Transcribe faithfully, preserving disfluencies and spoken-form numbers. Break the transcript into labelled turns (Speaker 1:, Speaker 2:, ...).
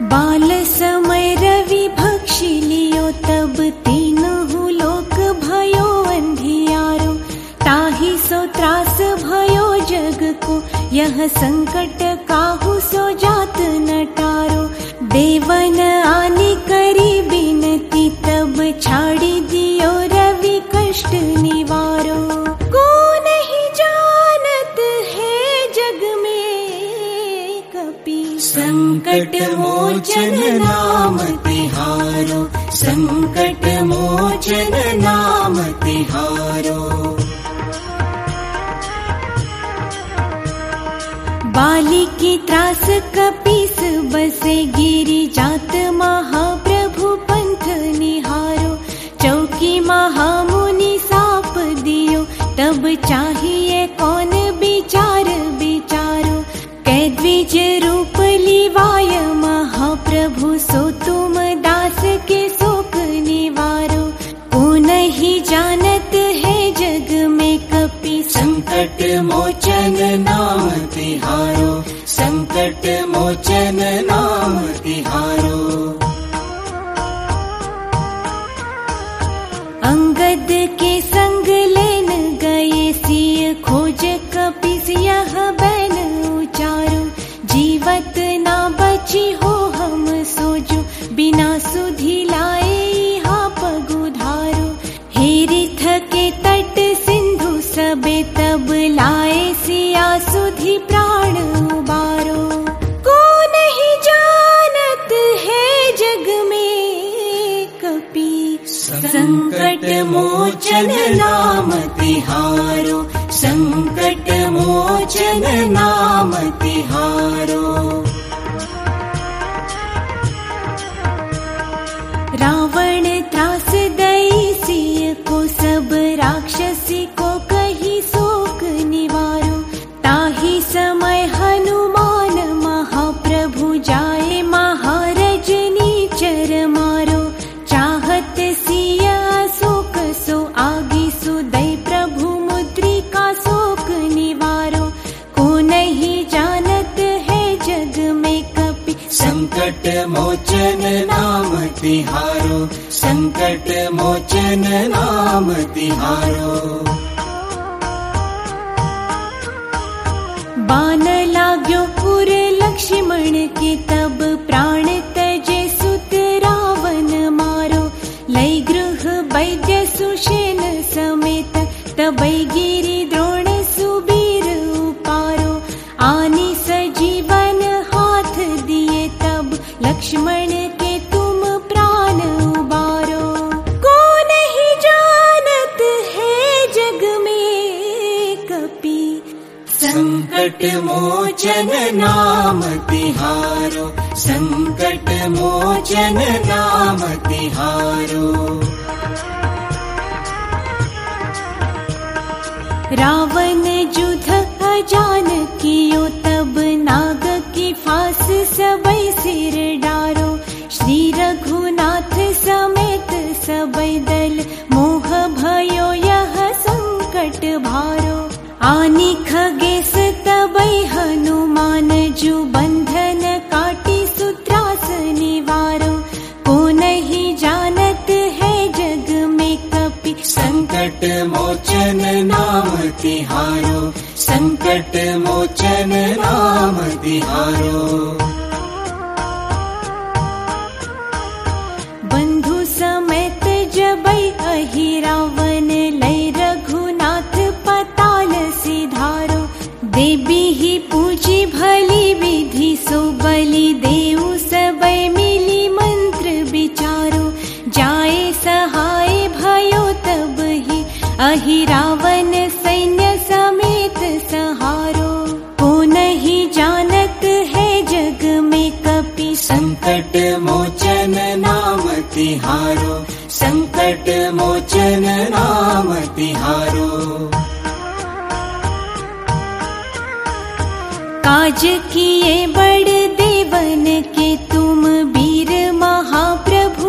Speaker 1: बाल समय रवि भक्षी लियो, तब तीनहु लोक भयो अंधियारो। ताहि सो त्रास भयो जग को, यह संकट काहू सो जात न टारो। देवन आनी करी बिनती, तब छाड़ी दियो रवि कष्ट निवारो। को नहीं जानत है जग में कपि, संकट मोचन नाम तिहारो। संकट मोचन नाम तिहारो। बाली की त्रास कपीस बसे, गिरी जात महाप्रभु पंथ निहारो। चौकी महामुनि साप दियो, तब चाहिए कौन विचार विचारो। कै द्विज रूप लिवाय महाप्रभु, सो तुम दास के शोक निवारो। को नहीं जानत है जग में कपि, संकट मोचन नाम तिहारो। संकट मोचन नाम तिहारो। अंगद के संग लेन गए, सिय खोज कपिस यह बैन उचारो। जीवत ना बची हो हम सोजो, बिना सुधि लाए यहाँ पगुधारो। हेरिथ के तट सिंधु सबे, तब लाए सिया सुधि प्राण उबारो। को नहीं जानत है जग में कपि, संकट मोचन नाम तिहारो। संकट मोचन नाम तिहारो। रावण त्रास दई सिय को, सब राक्षसी को कही शोक निवारो। ताहि समय हनुमान महाप्रभु, जाए महारजनी चर मारो। चाहत सिय शोक सो आगी, सुदय प्रभु मुद्रिका शोक निवारो। को नहीं जानत है जग में कपि, संकट मोचन नाम तिहारो। संकट मोचन नाम तिहारो। बान लाग्यो पुर लक्ष्मण के, तब प्राण तजे सुत रावण मारो। लई गृह वैद्य सुषेण समेत, तबै गिरि द्रोण सुबीर उपारो। आनी सजीवन हाथ दिए, तब लक्ष्मण के तुम प्राण उबारो। को नहीं जानत है जग में कपि, संकट मोचन नाम तिहारो। संकट मोचन नाम तिहारो। रावण जुध अजान कियो, तब नाग की फांस सबई सिर डारो। श्री रघुनाथ समेत सबई दल, मोह भयो यह संकट भारो। आनी खगेश तबै हनुमान, जु बंधन काटी सुत्रास निवारो। को नहीं जानत है जग में कपि, संकट मोचन नाम तिहारो। संकट मोचन नाम तिहारो। बंधु समेत जबै अहि रावण, लय रघुनाथ पताल सिधारो। देवी ही पूजी भली विधि, सो बलि देऊ सबई मिली मंत्र विचारो। जाए सहाय भयो तब ही, अहि रावण सैन्य समेत सहारो। को नहीं जानत है जग में कपि, संकट मोचन नाम तिहारो। संकट मोचन नाम तिहारो। काज किए बड़ देवन के, तुम वीर महाप्रभु